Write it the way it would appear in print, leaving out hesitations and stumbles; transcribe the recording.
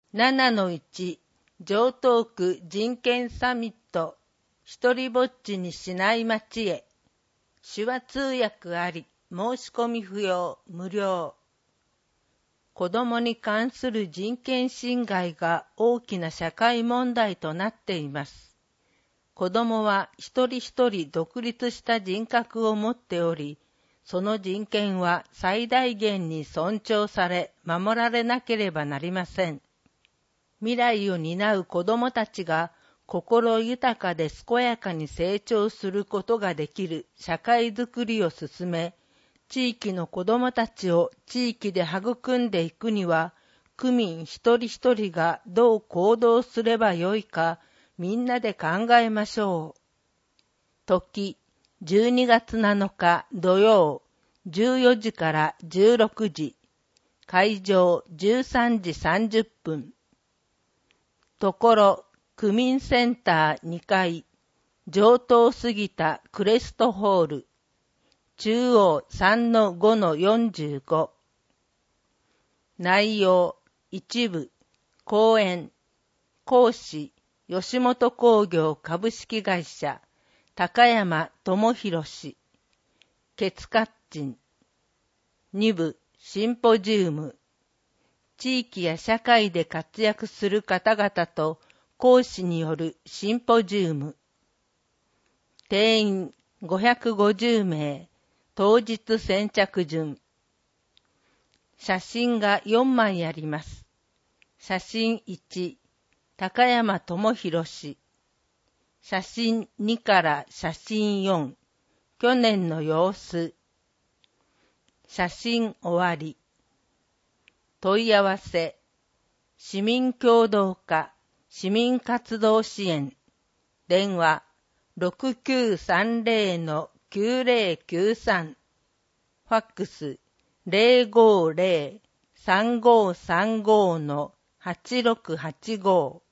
7-1 城東区人権サミット一人ぼっちにしない街へ手話通訳あり申し込み不要無料子どもに関する人権侵害が大きな社会問題となっています。子どもは一人一人独立した人格を持っており、その人権は最大限に尊重され守られなければなりません。未来を担う子どもたちが心豊かで健やかに成長することができる社会づくりを進め、地域の子どもたちを地域で育んでいくには、区民一人一人がどう行動すればよいか、みんなで考えましょう。時、12月7日土曜、14時から16時、会場13時30分。ところ、区民センター2階、城東杉田クレストホール、中央 3-5-45 内容一部講演講師吉本興業株式会社高山智博氏ケツカッチン二部シンポジウム地域や社会で活躍する方々と講師によるシンポジウム定員550名当日先着順。写真が4枚あります。写真1、高山智博氏。写真2から写真4、去年の様子。写真終わり。問い合わせ。市民協働課、市民活動支援。電話6930-9093ファックス 050-3535-8685